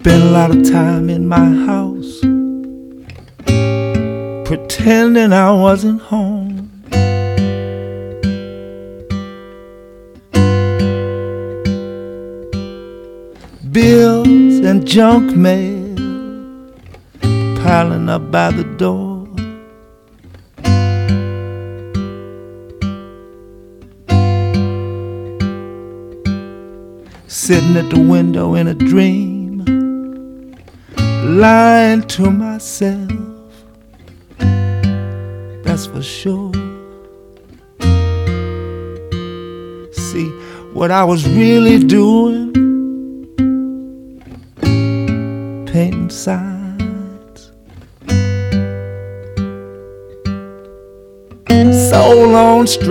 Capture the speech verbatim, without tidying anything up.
Spent a lot of time in my house pretending I wasn't home. Bills and junk mail piling up by the door. Sitting at the window in a dream, lying to myself, that's for sure. See, what I was really doing, painting signs. So long,